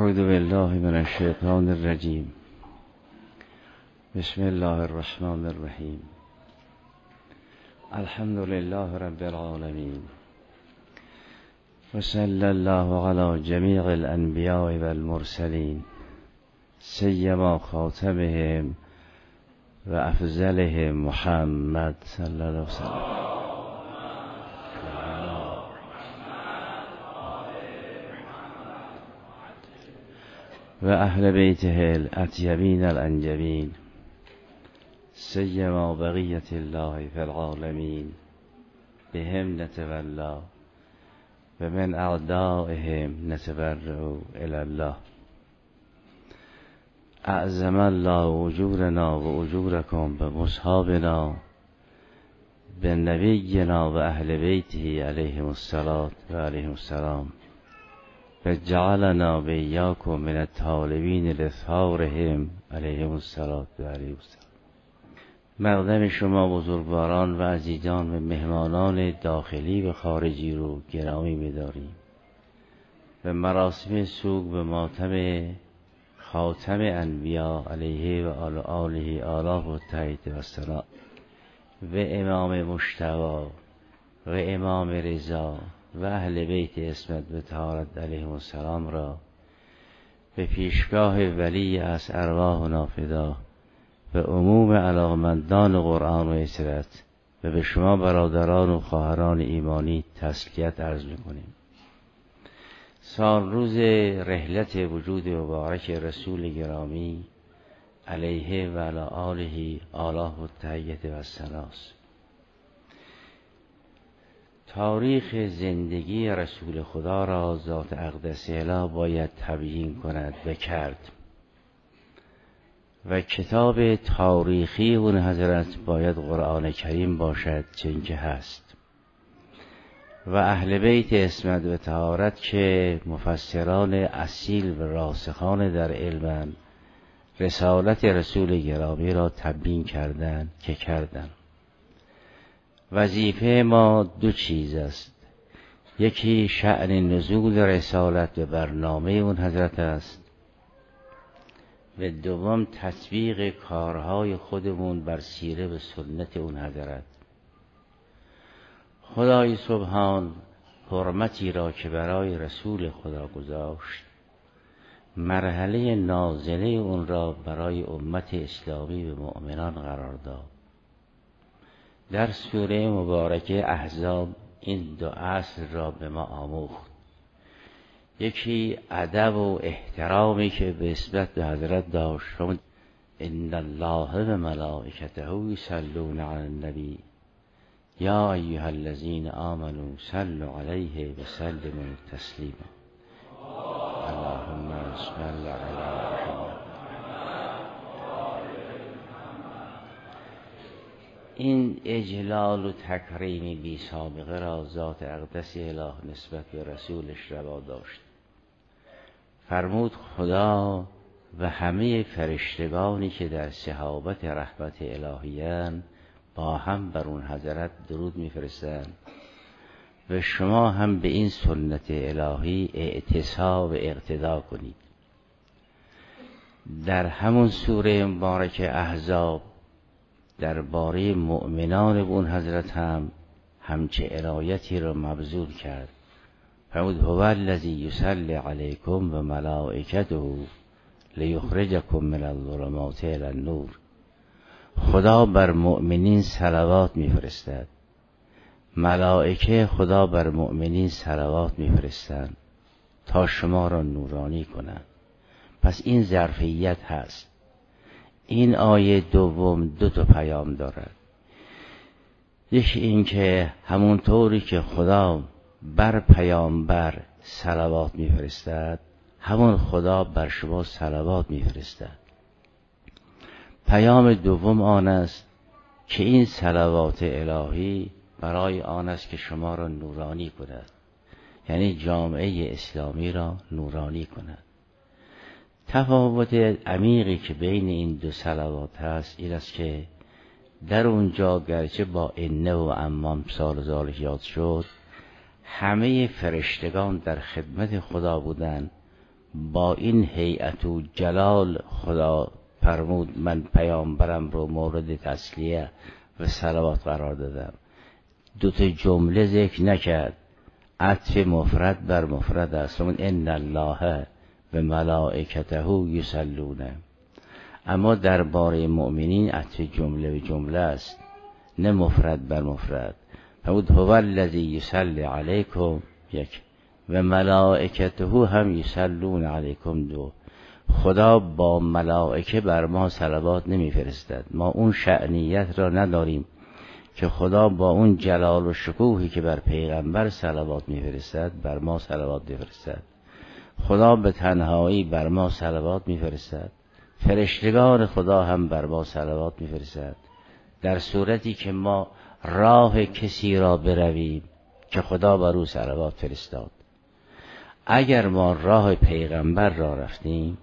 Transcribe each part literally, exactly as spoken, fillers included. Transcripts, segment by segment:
اعوذ بالله من الشیطان الرجیم. بسم الله الرحمن الرحیم. الحمد لله رب العالمین و صلی الله علی جمیع الانبیاء والمرسلین سیما خاتمهم و افضلهم محمد صلی الله علیه وسلم و اهل بیته الاطیبین الانجبین سیما بقیت الله فی العالمین بهم نتولا و من اعدائهم نتبرأ الی الله. اعظم الله اجورنا و اجورکم بمصحابنا بنبینا و اهل بیته علیهم الصلاة و علیهم السلام و جعلنا و ایاکم من الطالبین لثارهم علیهم الصلاة و علیهم السلام. مقدم شما بزرگواران و عزیزان و مهمانان داخلی و خارجی رو گرامی می‌داریم و مراسم سوگ به ماتم خاتم انبیا علیه و آل آله آله و تایید و سلام و امام مجتبی و امام رضا و اهل بیت عصمت و طهارت علیهم السلام را به پیشگاه ولی از ارواحنا فدا و عموم علاقمندان قرآن و عشرت و به شما برادران و خواهران ایمانی تسلیت عرض می‌کنیم. سال روز رحلت وجود مبارک رسول گرامی علیه و علی آله آله و تحیت و سناس. تاریخ زندگی رسول خدا را ذات اقدس اله باید تبیین کند و کرد و کتاب تاریخی اون حضرت باید قرآن کریم باشد چون که هست و اهل بیت عصمت و طهارت که مفسران اصیل و راسخان در علم رسالت رسول گرامی را تبیین کردند که کردند. وظیفه ما دو چیز است، یکی شأن نزول رسالت و برنامه اون حضرت است و دوم تطبیق کارهای خودمون بر سیره و سنت اون حضرت. خدای سبحان حرمتی را که برای رسول خدا گذاشت، مرحله نازله اون را برای امت اسلامی و مؤمنان قرار داد. در سوره مبارکه احزاب این دو اصل را به ما آموخت، یکی ادب و احترامی که به نسبت به حضرت داشت. ان الله و ملائکته یصلون علی النبی یا ایها الذین آمنوا صلوا علیه و سلموا تسلیما. اللهم صل علی محمد. این اجلال و تکریم بی سابقه را ذات اقدس اله نسبت به رسولش روا داشت. فرمود خدا و همه فرشتگانی که در صحابت رحمت الهیان با هم بر اون حضرت درود میفرستند و شما هم به این سنت الهی اعتصاب و اقتدا کنید. در همون سوره مبارکه احزاب درباره مؤمنان اون حضرت هم همچه عنایتی را مبذول کرد. فرمود هو الذی یصلی علیکم و ملائکته لیخرجکم من الظلمات الی النور. خدا بر مؤمنین صلوات میفرستد، ملائکه خدا بر مؤمنین صلوات میفرستند تا شما را نورانی کنند. پس این ظرفیت هست. این آیه دوم دو تا پیام دارد. یکی این که همونطوری که خدا بر پیامبر صلوات میفرستد، همون خدا بر شما صلوات میفرستد. پیام دوم آن است که این صلوات الهی برای آن است که شما را نورانی کند، یعنی جامعه اسلامی را نورانی کند. تفاوت عمیقی که بین این دو صلوات هست این است که در اونجا گرچه با انه و اما سال ذالک یاد شد، همه فرشتگان در خدمت خدا بودند با این هیئت و جلال خدا فرمود من پیامبرم رو مورد تسلیه و صلوات قرار دادم. دو تا جمله ذکر نکرد، عطف مفرد بر مفرد است. ان الله و ملائکته یصلون. اما درباره مؤمنین عطف جمله به جمله است، نه مفرد بر مفرد. فرمود هو الذی یصلی علیکم یک و ملائکته هم یصلون علیکم دو. خدا با ملائکه بر ما صلوات نمیفرستد. ما اون شأنیت را نداریم که خدا با اون جلال و شکوهی که بر پیغمبر صلوات میفرستد بر ما صلوات میفرستد. خدا به تنهایی بر ما صلوات میفرستد، فرشتگان خدا هم بر ما صلوات میفرستد. در صورتی که ما راه کسی را برویم که خدا بر او صلوات فرستاد. اگر ما راه پیغمبر را رفتیم،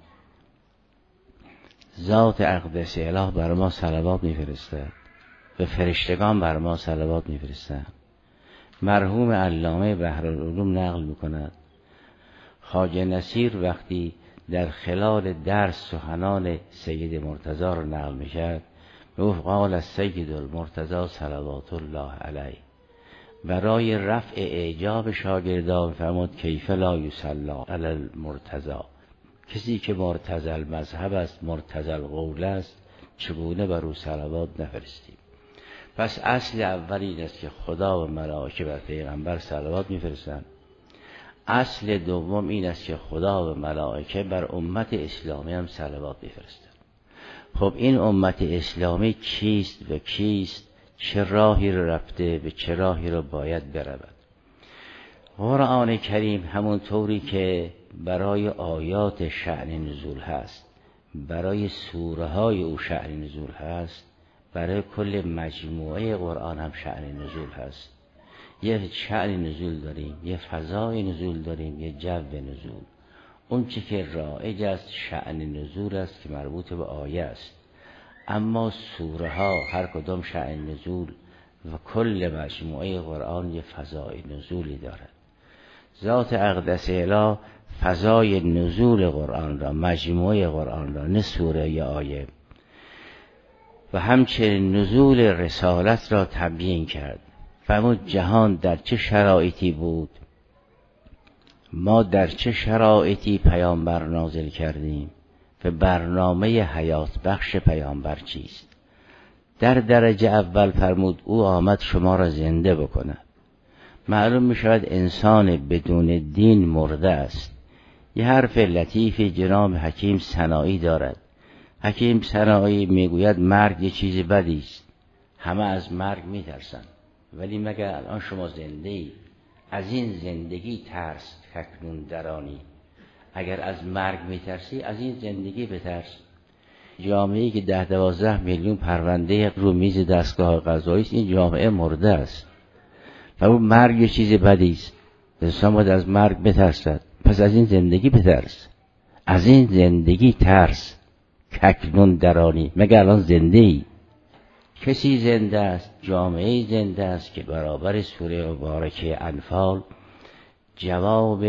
ذات اقدس اله بر ما صلوات میفرستد و فرشتگان بر ما صلوات میفرستند. مرحوم علامه بحرالعلوم نقل میکند خواجه نصیر وقتی در خلال درس سخنان سید مرتضی را نقل میکرد، گفت قال السید المرتضی صلوات الله علیه. برای رفع اعجاب شاگردان فرمود کیف لا یصلی علی المرتضی، کسی که مرتضی المذهب است، مرتضی القول است، چگونه بر او صلوات نفرستیم؟ پس اصل اول این است که خدا و ملائکه بر پیغمبر صلوات میفرستند. اصل دوم این است که خدا و ملائکه بر امت اسلامی هم صلوات میفرستند. خب این امت اسلامی کیست و کیست؟ چه راهی رو رفته و چه راهی رو باید برود؟ قرآن کریم همون طوری که برای آیات شأن نزول هست، برای سوره های او شأن نزول هست، برای کل مجموعه قرآن هم شأن نزول هست. یه شأن نزول داریم، یه فضای نزول داریم، یه جو نزول. اون چی که رایج است شأن نزول است که مربوط به آیه است. اما سوره ها هر کدام شأن نزول و کل مجموعه قرآن یه فضای نزولی دارد. ذات اقدس اله فضای نزول قرآن را، مجموعه قرآن را، نه سوره یا آیه، و همچنین نزول رسالت را تبیین کرد. فرمود جهان در چه شرایطی بود، ما در چه شرایطی پیامبر نازل کردیم و برنامه حیات بخش پیامبر چیست. در درجه اول فرمود او آمد شما را زنده بکند. معلوم می شود انسان بدون دین مرده است. یه حرف لطیفی جناب حکیم سنایی دارد. حکیم سنایی میگوید مرگ یه چیز بدی است، همه از مرگ میترسن، ولی مگر الان شما زنده ای؟ از این زندگی ترس اکنون درانی. اگر از مرگ میترسی از این زندگی بترس. جامعه‌ای که ده دوازده میلیون پرونده رو میز دستگاه قضایی است، این جامعه مرده است و اون مرگ یه چیز بدی است. انسان باید از مرگ بترسد. پس از این زندگی بترس، از این زندگی ترس اکنون درانی. مگر الان زنده ای؟ کسی زنده است، جامعه زنده است که برابر سوره مبارکه انفال جواب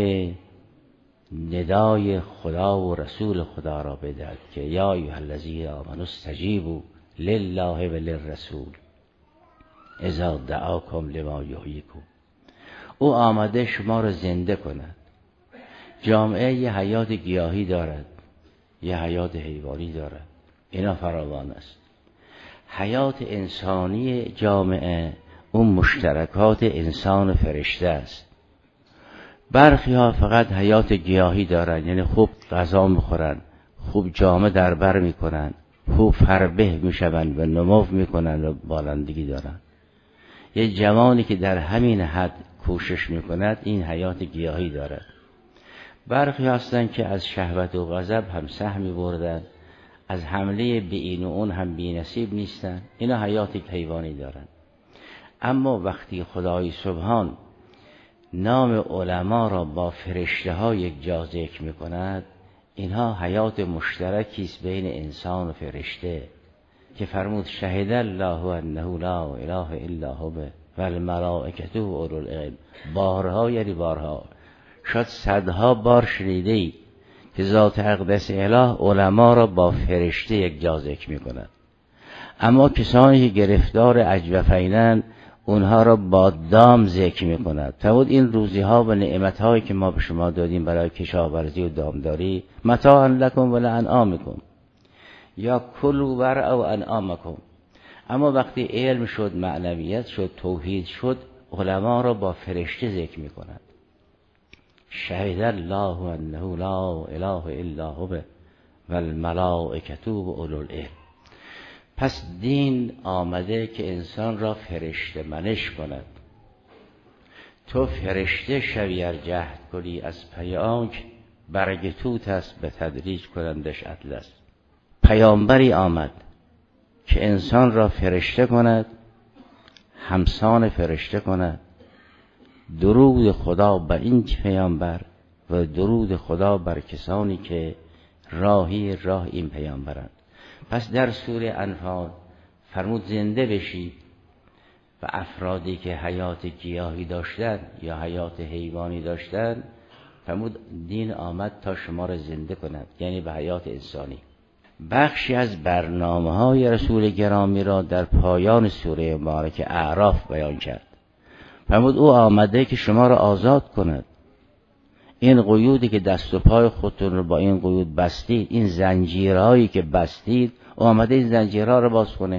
ندای خدا و رسول خدا را بدهد که یا ایها الذین آمنوا استجیبوا لله و للرسول اذا دعاکم لما یحییکم. او آمده شما را زنده کند. جامعه یه حیات گیاهی دارد، یه حیات حیوانی دارد، اینا فراوان است. حیات انسانی جامعه اون مشترکات انسان و فرشته است. برخی ها فقط حیات گیاهی دارن، یعنی خوب غذا میخورن، خوب جامه در بر میکنن، خوب فربه میشون و نمو میکنن و بالندگی دارن. یه جوانی که در همین حد کوشش میکند این حیات گیاهی دارد. برخی هستن که از شهوت و غضب هم سهمی بردن، از حمله به این و اون هم بی نصیب نیستن، اینا حیات حیوانی دارن. اما وقتی خدای سبحان نام علما را با فرشته ها یک جا ذکر می کند، اینها حیات مشترکی است بین انسان و فرشته که فرمود شهد الله انه لا اله الا هو و الملائکه و اولو العلم. بارها یعنی بارها، شاید صدها بار شنیده ای که ذات اقدس اله علما را با فرشته یک جا ذکر می‌کند، اما کسانی که گرفتار اجوفینن اونها را با دام ذکر می‌کند. فرمود این روزی‌ها و نعمت‌هایی که ما به شما دادیم برای کشاورزی و دامداری، متاعا لکم و لانعامکم، یا کلوا ورعوا انعامکم. اما وقتی علم شد، معنویت شد، توحید شد، علما را با فرشته ذکر می‌کند. شهد الله انه لا اله الا هو و الملائکة و اولو العلم. پس دین آمده که انسان را فرشته منش کند. تو فرشته شوی ار جهد کنی، از پی آنک برگ توت است به تدریج کنندش اطلس. پیامبری آمد که انسان را فرشته کند، همسان فرشته کند. درود خدا بر این پیامبر و درود خدا بر کسانی که راهی راه این پیامبرند. پس در سوره انفال فرمود زنده بشید و افرادی که حیات گیاهی داشتن یا حیات حیوانی داشتن، فرمود دین آمد تا شما را زنده کند، یعنی به حیات انسانی. بخشی از برنامه های رسول گرامی را در پایان سوره مبارک اعراف بیان کرد. فرمود او آمده که شما را آزاد کند. این قیودی که دست و پای خودتون رو با این قیود بستید، این زنجیرهایی که بستید، او آمده این زنجیرها رو باز کنه.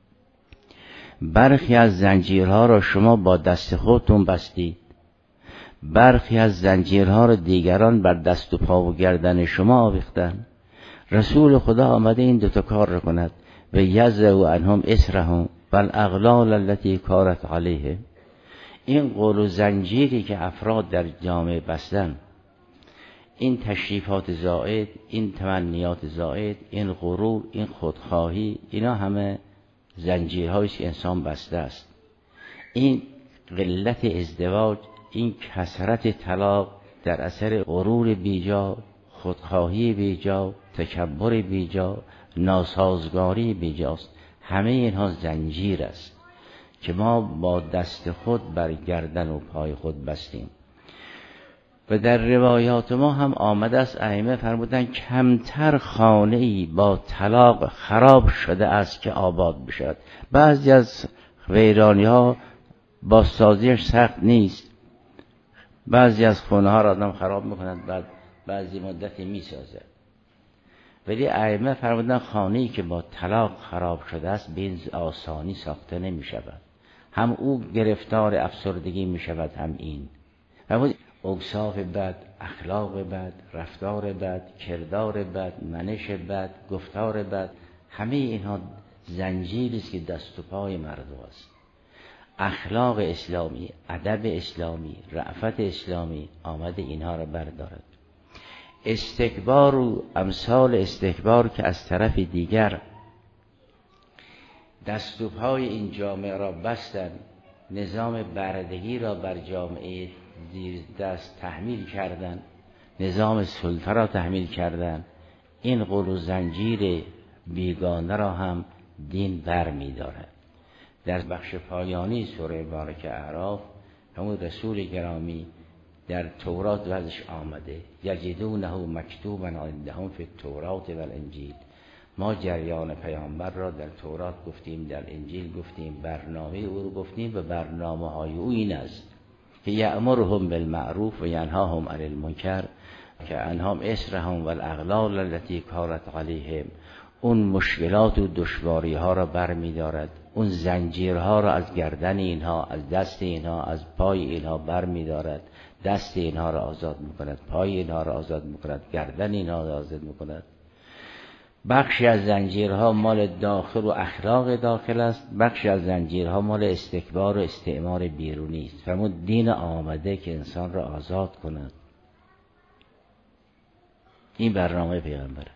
برخی از زنجیرها را شما با دست خودتون بستید، برخی از زنجیرها را دیگران بر دست و پا و گردن شما آویختن. رسول خدا آمده این دوتا کار رو کند و یضع عنهم اسرهم و الاغلال التي کانت علیهم. این قول و زنجیری که افراد در جامعه بستن، این تشریفات زائد، این تمنیات زائد، این غرور، این خودخواهی، اینا همه زنجیرهایی که انسان بسته است. این قلت ازدواج، این کثرت طلاق در اثر غرور بیجا، خودخواهی بیجا، تکبر بیجا، ناسازگاری بیجاست. همه اینها زنجیر است که ما با دست خود بر گردن و پای خود بستیم. و در روایات ما هم آمده است، ائمه فرمودن کمتر خانه‌ای با طلاق خراب شده است که آباد بشد. بعضی از ویرانی‌ها با سازیش سخت نیست، بعضی از خونه‌ها را آدم خراب می‌کند، بعد بعضی مدتی می‌سازد. ولی ائمه فرمودن خانه‌ای که با طلاق خراب شده است به این آسانی ساخته نمی‌شود. هم او گرفتار افسردگی می‌شود، هم این. فرمود اوصاف بد، اخلاق بد، رفتار بد، کردار بد، منش بد، گفتار بد، همه اینها زنجیری است که دست و پای مردم است. اخلاق اسلامی، ادب اسلامی، رأفت اسلامی آمده اینها را بردارد. استکبار و امثال استکبار که از طرف دیگر دست و پای این جامعه را بستن، نظام بردگی را بر جامعه زیر دست تحمیل کردن، نظام سلطه را تحمیل کردن، این قول و زنجیر بیگانه را هم دین بر می دارد. در بخش پایانی سوره مبارک اعراف همون رسول گرامی در تورات وضعش آمده، یجدونه مکتوبا عندهم فی التورات و الانجیل. ما جریان پیامبر را در تورات گفتیم، در انجیل گفتیم، برنامه او رو گفتیم و برنامه های او این است که یأمرهم بالمعروف و ینهاهم عن المنکر که انهم اسرهم و الاغلال التي کانت علیهم. اون مشکلات و دشواری ها را بر می دارد، اون زنجیرها را از گردن اینها، از دست اینها، از پای اینها بر می دارد، دست اینها را آزاد می کند، پای اینها را آزاد می کند، گردن اینها را آزاد می کند. بخشی از زنجیرها مال داخل و اخلاق داخل است، بخشی از زنجیرها مال استکبار و استعمار بیرونی است. فرمود دین آمده که انسان را آزاد کند. این برنامه پیغمبره.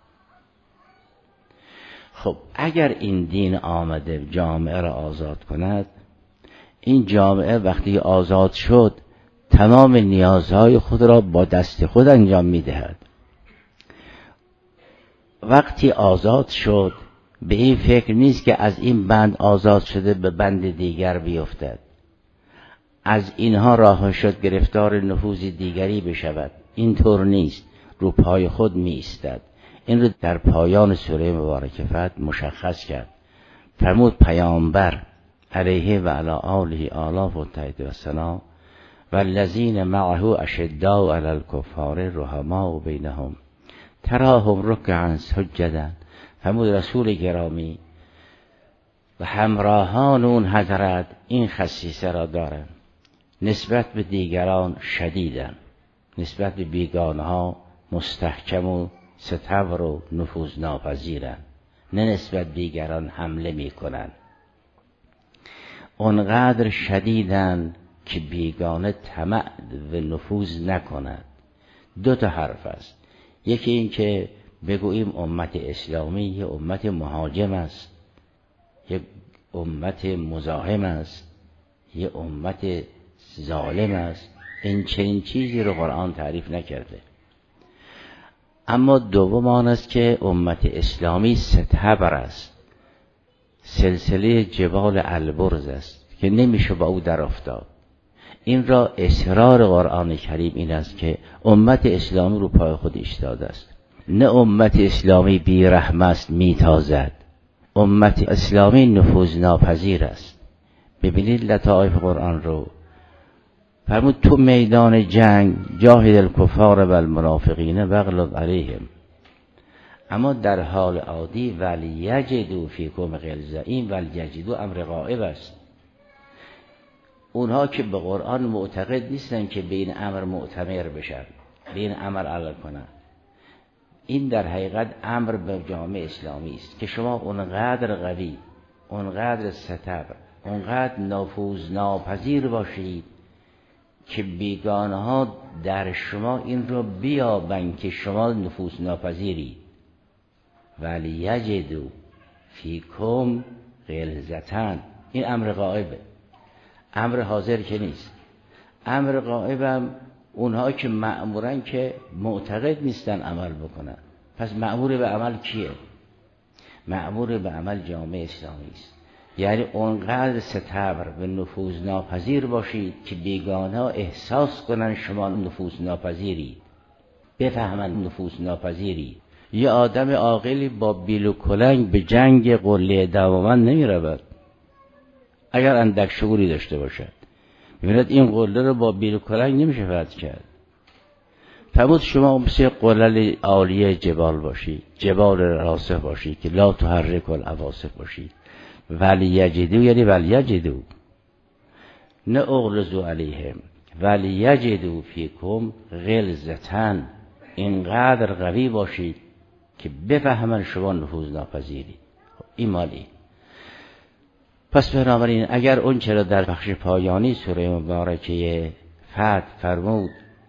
خب اگر این دین آمده جامعه را آزاد کند، این جامعه وقتی آزاد شد تمام نیازهای خود را با دست خود انجام می‌دهد. وقتی آزاد شد به این فکر نیست که از این بند آزاد شده به بند دیگر بیفتد، از اینها راه شد گرفتار نفوذ دیگری بشود. اینطور نیست. رو پای خود می ایستد. این رو در پایان سوره مبارکه فتح مشخص کرد. فرمود پیامبر علیه و علی آله آلاف و تحت و سلام والذین معه اشداء علی الکفار رحماء بینهم تراهم رکعا سجدا. فرمود رسول گرامی و همراهان اون حضرت این خصیصه را دارند، نسبت به دیگران شدیدن، نسبت به بیگانه ها مستحکم و ستبر و نفوذ ناپذیرن، نه نسبت به دیگران حمله می کنن. اونقدر شدیدن که بیگانه طمع و نفوذ نکند. دو تا حرف است، یکی این که بگوییم امت اسلامی یه امت مهاجم است، یه امت مزاحم است، یه امت ظالم است. این چنین چیزی رو قرآن تعریف نکرده. اما دوم آن است که امت اسلامی ستبر است، سلسله جبال البرز است که نمیشه با او در افتاد. این را اصرار قرآن کریم این است که امت اسلامی رو پای خود ایستاده است، نه امت اسلامی بی رحم است میتازد. امت اسلامی نفوذ ناپذیر است. ببینید لطائف قرآن رو. فرمود تو میدان جنگ جاهد الکفار و المنافقین واغلظ علیهم، اما در حال عادی ولیجدوا فیکم غلظه، این ولیجدوا امر غائب است. اونها که به قرآن معتقد نیستن که به این امر معتمر بشن، به این امر عمل کنن. این در حقیقت امر به جامعه اسلامی است که شما اونقدر قوی، اونقدر ستبر، اونقدر نفوذ ناپذیر باشید که بیگانه ها در شما این رو بیابن که شما نفوذ ناپذیری. ولی یجدو فیکم غلظة، این امر غائبه، امر حاضر که نیست. امر غائبم اونها که مأمورن که معتقد نیستن عمل بکنن. پس مأمور به عمل کیه؟ مأمور به عمل جامعه اسلامی است. یعنی اونقدر ستبر و نفوذ ناپذیر باشید که بیگانه ها احساس کنن شما نفوذ ناپذیری، بفهمن نفوذ ناپذیری. یه آدم عاقلی با بیل و کلنگ به جنگ قله دماوند نمی رود اگر اندک شعوری داشته باشد. ببینید این قله رو با بیل و کلنگ نمیشه فتح کرد. فرمود شما مثل قلل عالیه جبال باشید، جبال راسخ باشید که لا تحرک العواصف باشید. ولی یجدو یعنی ولی یجدو، نه اغلظوا علیهم، ولی یجدو فیکم غلظة، اینقدر قوی باشید که بفهمن شما نفوذ ناپذیری. این مالی. پس بنابراین اگر اون چرا در بخش پایانی سوره مبارکه فتح فرمود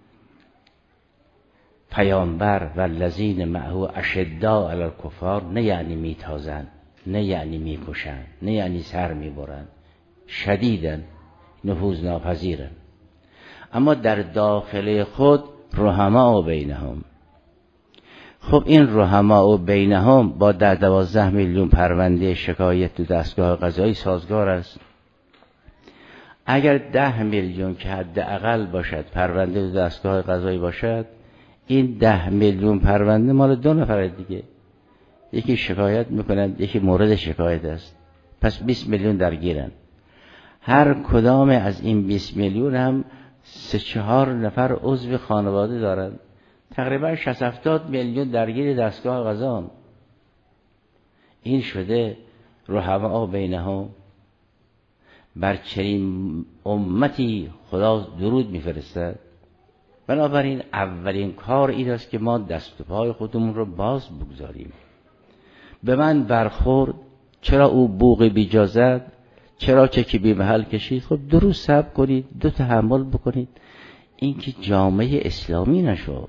پیامبر والذین معه اشداء علی الکفار، نه یعنی میتازن، نه یعنی میکشن، نه یعنی سر میبرن، شدیدن، نفوذ ناپذیرن، اما در داخل خود رحماء بینهم. خب این رحماء بینهم با در دوازده میلیون پرونده شکایت تو دستگاه قضایی سازگار است. اگر ده میلیون که حداقل باشد پرونده تو دستگاه قضایی باشد، این ده میلیون پرونده مال دو نفر دیگه، یکی شکایت میکنند، یکی مورد شکایت است، پس بیست میلیون درگیرن. هر کدام از این بیست میلیون هم سه چهار نفر عضو خانواده دارند، تقریبا شصت هفتاد میلیون درگیر دستگاه قضا. این شده رحماء بینهم. بر چنین امتی خدا درود میفرستد. بنابراین اولین کار این است که ما دست و پای خودمون رو باز بگذاریم. به من برخورد، چرا او بوق بیجا زد، چرا چکی بی محل کشید، خب دو روز صبر کنید، دو تحمل بکنید. این که جامعه اسلامی نشد.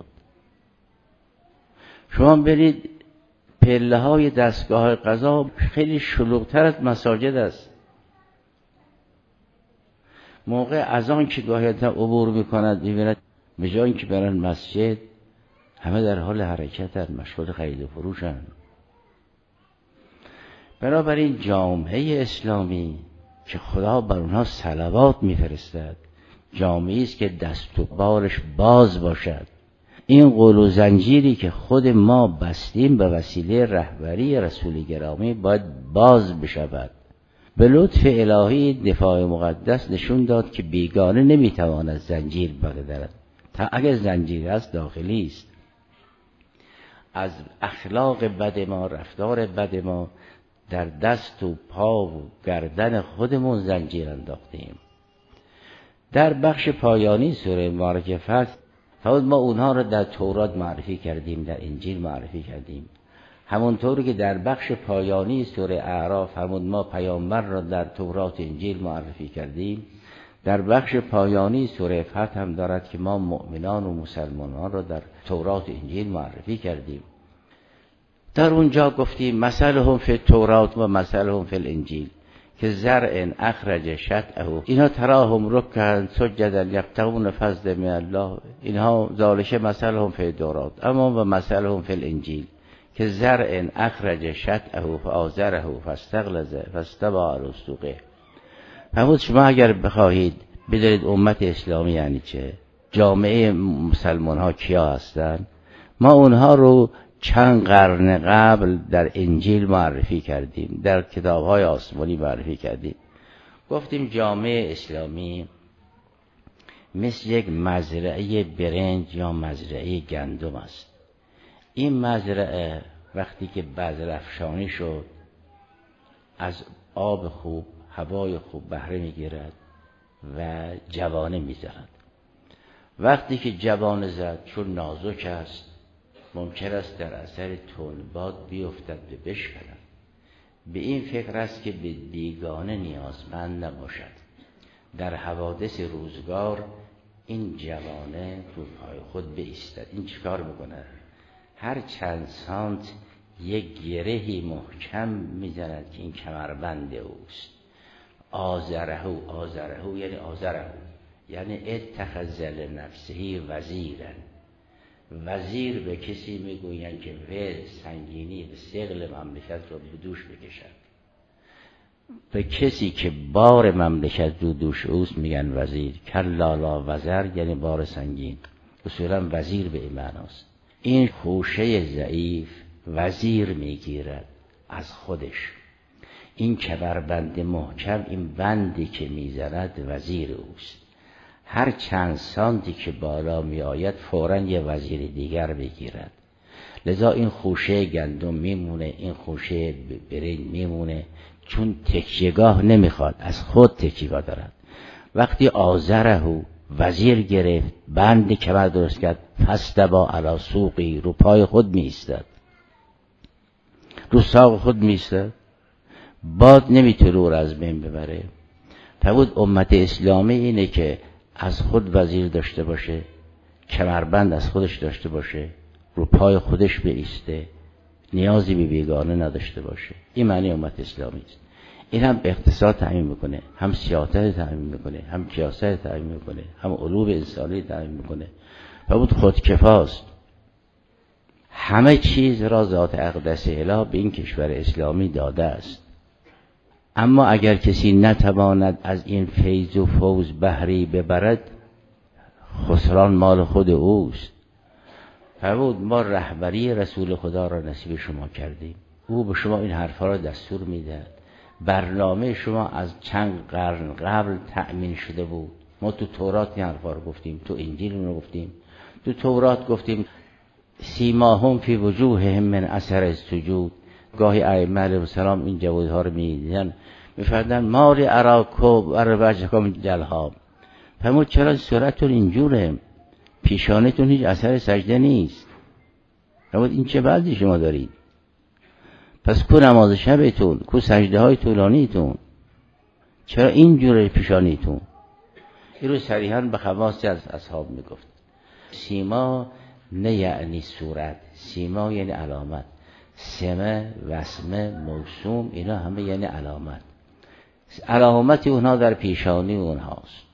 شما برید پله های دستگاه قضا خیلی شلوغ‌تر از مساجد است. موقع اذان که گاهی عبور میکند میبیند به جای اینکه برن مسجد همه در حال حرکت، مشغول خرید و فروشن. بنابراین جامعه اسلامی که خدا بر اونها صلوات میفرستد، جامعه است که دست و بالش باز باشد. این قول و زنجیری که خود ما بستیم به وسیله رهبری رسول گرامی باید باز بشود. به لطف الهی دفاع مقدس نشون داد که بیگانه نمیتواند زنجیر بگذارد، تا اگر زنجیر است داخلی است. از اخلاق بد ما، رفتار بد ما در دست و پا و گردن خودمون زنجیر انداختیم. در بخش پایانی سوره مبارکه فتح فرمود ما اونها رو در تورات معرفی کردیم، در انجیل معرفی کردیم. همونطور که در بخش پایانی سوره اعراف فرمود ما پیامبر را در تورات و انجیل معرفی کردیم، در بخش پایانی سوره فتح هم دارد که ما مؤمنان و مسلمانان را در تورات و انجیل معرفی کردیم. در اونجا گفتیم مثلهم فی التورات و مثلهم فی الانجیل که زرع اخرج شطأه اینها تراهم رکعا سجدا یبتغون فضلا من الله، اینها ذالک مثلهم فی التورات. اما و مثلهم فی الانجیل که زرع اخرج شطأه فآزره فاستغلظ فاستوى علی سوقه. فرمود شما اگر بخواهید بدونید امت اسلامی یعنی چه، جامعه مسلمان ها کیا هستند، ما اونها رو چند قرن قبل در انجیل معرفی کردیم، در کتاب‌های آسمانی معرفی کردیم. گفتیم جامعه اسلامی مثل یک مزرعه برنج یا مزرعه گندم است. این مزرعه وقتی که بذر افشانی شد از آب خوب، هوای خوب بهره میگیرد و جوانه میزند. وقتی که جوانه زد چون نازک است ممکن است در اثر تندباد بیفتد و بشکند. به این فکر است که به بیگانه نیازمند نباشد. در حوادث روزگار این جوانه تو پای خود بایستد. این چیکار میکنه؟ هر چند سانت یک گرهی محکم میزند که این کمربند اوست. آزرهو، آزرهو یعنی آزرهو یعنی اتخذ لنفسه وزیرا. وزیر به کسی میگویند که وز سنگینی به ثقل مملکت را به دوش بکشد. به کسی که بار مملکت رو دوش اوست میگن وزیر. کلا لا وزر یعنی بار سنگین. اصولا وزیر به این معناست. این خوشه ضعیف وزیر میگیرد از خودش. این کمربند محکم، این بندی که میزند وزیر اوست. هر چند سانتی که بالا می آید فوراً یه وزیر دیگر بگیرد. لذا این خوشه گندم میمونه، این خوشه برنج میمونه، چون تکیهگاه نمیخواد، از خود تکیهگاه دارد. وقتی آزرهو وزیر گرفت، بند کمر درست کرد، فاستوی علی سوقی رو پای خود می ایستد، رو ساق خود می ایستد، باد نمیتونه رو از بین ببره. فرمود امت اسلامی اینه که از خود وزیر داشته باشه، کمربند از خودش داشته باشه، رو پای خودش بایسته، نیازی به بیگانه نداشته باشه. این معنی امت اسلامی است. این هم اقتصاد تعیین میکنه، هم سیاست تعیین میکنه، هم سیاست تعیین میکنه، هم علوم انسانی تعیین میکنه. فرمود خودکفاست. همه چیز را ذات اقدس اله به این کشور اسلامی داده است. اما اگر کسی نتواند از این فیض و فوز بهری ببرد، خسران مال خود اوست. فرمود ما رهبری رسول خدا را نصیب شما کردیم. او به شما این حرفا را دستور میدهد. برنامه شما از چند قرن قبل تأمین شده بود. ما تو تورات این حرفا رو گفتیم، تو انجیل رو گفتیم. تو تورات گفتیم سیماهم فی وجوههم من اثر السجود. گاهی ائمه علیهم السلام این جوابها رو میدیدن، میفردن مال اراکو بر وجهکم جلها. فرمود چرا صورتتون اینجوره؟ پیشانتون هیچ اثر سجده نیست. فرمود این چه وضعی شما دارید؟ پس کو نماز شبتون، کو سجده های طولانیتون، چرا اینجوره پیشانیتون؟ این رو صریحاً به خواصی از اصحاب میگفت. سیما نه یعنی صورت، سیما یعنی علامت. سمه، وسمه، موسوم اینا همه یعنی علامت. علامت اونها در پیشانی اونهاست.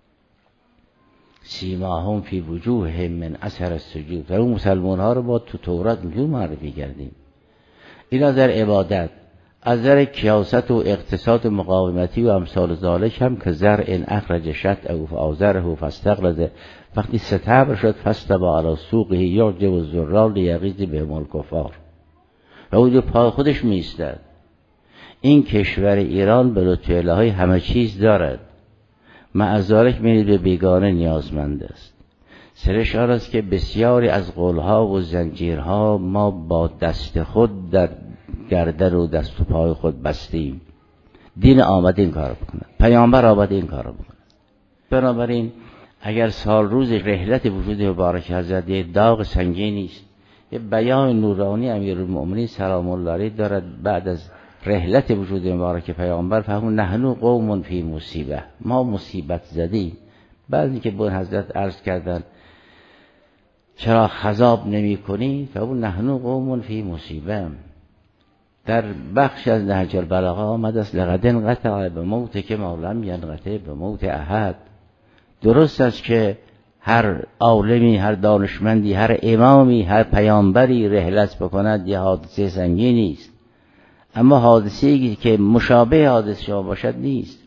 سیماهم فی وجوههم من اثر السجود. و اون مسلمان ها رو با تو تورات اینجور معرفی کردیم. اینا در عبادت از نظر کیاست و اقتصاد و مقاومتی و امثال ذالک هم که زرع ان اخرج شطأه فآزره فاستغلظ، وقتی ستبر شد فاستوى علی سوقه یعجب الزرار لیغیظ بهم الکفار، و او پای خودش میایستد. این کشور ایران به لطف الهی همه چیز دارد، مع ذلک می‌بینید به بیگانه نیازمند است. سرش آن است که بسیاری از قولها و زنجیرها ما با دست خود در گردن و دست و پای خود بستیم. دین آمد این کار بکنه، پیامبر آمد این کار بکنه. بنابراین اگر سال روز رحلت وجود مبارک حضرت یه داغ سنگینی است، یه بیان نورانی امیرالمؤمنین سلام الله علیه دارد بعد از رحلت وجود مبارک پیامبر، فهمون نحنو قوم فی مصیبه، ما مصیبت زدیم. بعضی که به حضرت عرض کردن چرا خضاب نمی کنی؟ فهمون نحنو قوم فی مصیبه. در بخش از نهج البلاغه آمد است لقد انقطع بموت که ما لم ینقطع بموت احد. درست است که هر عالمی، هر دانشمندی، هر امامی، هر پیامبری رحلت بکند یه حادثه سنگینی است، اما حادثه‌ای که مشابه حادثه شما باشد نیست،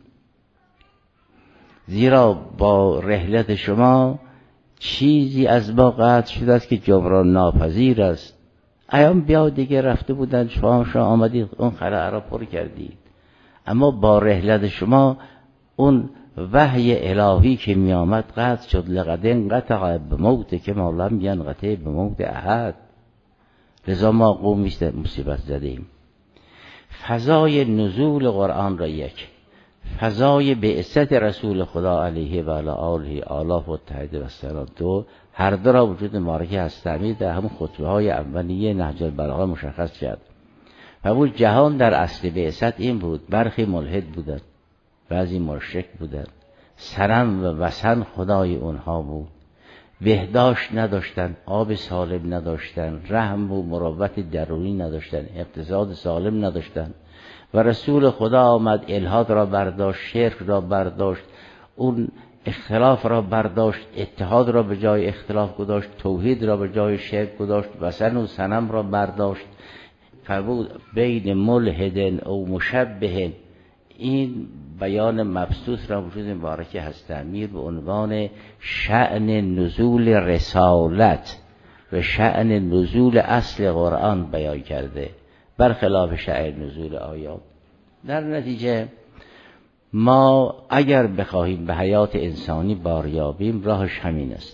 زیرا با رحلت شما چیزی از ما قطع شده است که جبران ناپذیر است. ایام بیا دیگه رفته بودن، شما شما آمدید اون خلأ را پر کردید، اما با رحلت شما اون وحی الهی که می آمد قطع شد. لقد انقطع بموت که ما لم ینقطع بموت احد. لذا ما قومی مصیبت زدیم. فضای نزول قرآن را یک، فضای بعثت رسول خدا علیه و علی آله آلاف و تحید و سلام دو، هر دو را وجود مبارک هستمی در همون خطبه های اولیه نهج البلاغه مشخص کرد. و بود جهان در اصل بعثت این بود، برخی ملحد بودند، بعضی مشرک بودند، صنم و وثن خدای اونها بود، بهداشت نداشتن، آب سالم نداشتن، رحم و مروت درونی نداشتن، اقتصاد سالم نداشتن. و رسول خدا آمد الحاد را برداشت، شرک را برداشت، اون اختلاف را برداشت، اتحاد را به جای اختلاف گذاشت، توحید را به جای شرک گذاشت، وثن و صنم را برداشت. فرمود بین ملحد او مشبه. این بیان مبسوط را وجود مبارک هست امیر به عنوان شأن نزول رسالت و شأن نزول اصل قرآن بیان کرده، برخلاف شأن نزول آیات. در نتیجه ما اگر بخواهیم به حیات انسانی باریابیم راهش همین است.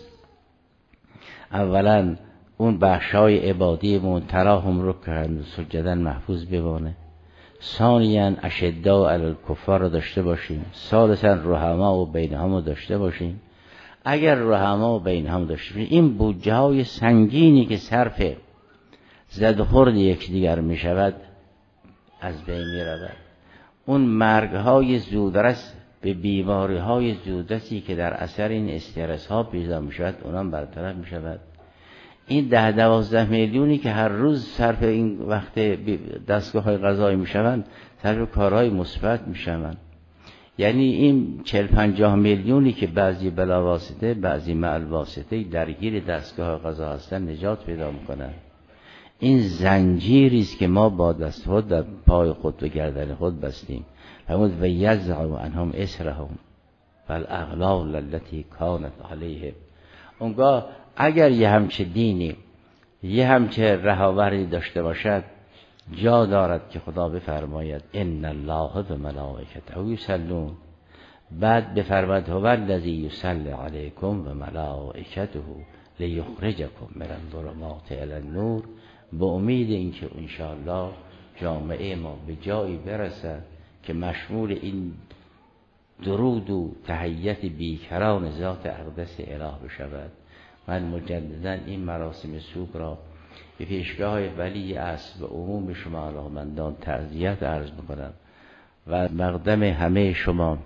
اولا اون بخشای عبادیمون تراهم رکعا سجدا محفوظ بمانه. ثانیاً اشداء علی الکفار رو داشته باشیم. ثالثاً رحما و بینهم رو داشته باشیم. اگر رحما و بینهم داشته باشیم، این بودجه های سنگینی که صرف زد و خورد یکدیگر می شود از بین می رود. اون مرگ های زودرس به بیماری های زودرسی که در اثر این استرس ها پیدا می شود اونم برطرف می شود. این ده دوازده میلیونی که هر روز صرف این وقت دستگاه های غذایی می شوند صرف کارهای مثبت می شوند. یعنی این چهل پنجاه میلیونی که بعضی بلا واسطه بعضی معل واسطه درگیر دستگاه غذا هستن نجات پیدا می کنند. این زنجیری است که ما با دست خود در پای خود و گردن خود بستیم. فرمود و یزع عنهم اسرهم والاغلال التي كانت علیهم. اونگاه اگر یه همچه دینی یه همچه رهاوری داشته باشد، جا دارد که خدا بفرماید ان الله و ملائکته یصلون، بعد بفرماید هو الذی یصلی علیکم و ملائکته لیخرجکم من الظلمات الی النور، به امید اینکه ان شاء الله جامعه ما به جایی برسد که مشمول این درود و تحیت بیکران ذات اقدس اله بشود. من مجددا این مراسم سوگ را به پیشگاه ولی اصل و عموم شما علاقمندان تعزیت عرض میکنم و مقدم همه شما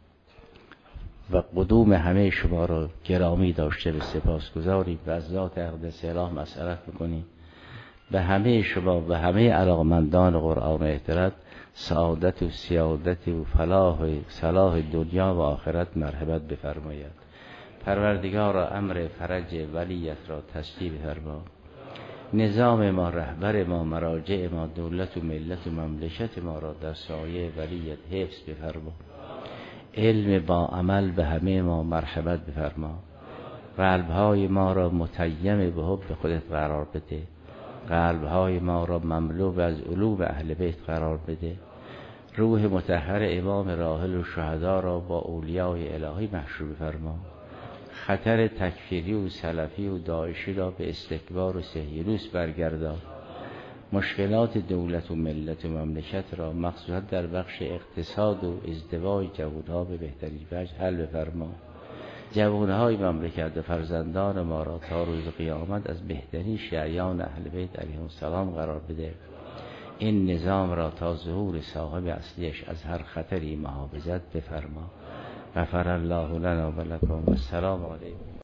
و قدوم همه شما را گرامی داشته به سپاسگزاریم و از ذات اقدس اله مسئلت میکنیم. به همه شما و همه علاقمندان قرآن و احترات سعادت و سیادت و فلاح و صلاح دنیا و آخرت مرحمت بفرماید. پروردگار را امر فرج ولیت را تسلیب فرما. نظام ما، رهبر ما، مراجع ما، دولت و ملت و مملکت ما را در سایه ولیت حفظ بفرما. علم با عمل به همه ما مرحمت بفرما. قلبهای ما را متیم به حب خودت قرار بده. قلبهای ما را مملو از علوم اهل بیت قرار بده. روح مطهر امام راحل و شهدا را با اولیای الهی محشور بفرما. خطر تکفیری و سلفی و داعشی را به استکبار و سهیونیسم برگردان. مشکلات دولت و ملت و مملکت را مخصوصا در بخش اقتصاد و ازدواج جوانها به بهترین وجه حل بفرما. جوانهای مملکت و فرزندان ما را تا روز قیامت از بهترین شیعیان اهل بیت علیهم السلام قرار بده. این نظام را تا ظهور صاحب اصلیش از هر خطری محافظت بفرما. غفر الله لنا و لکم و السلام علیکم.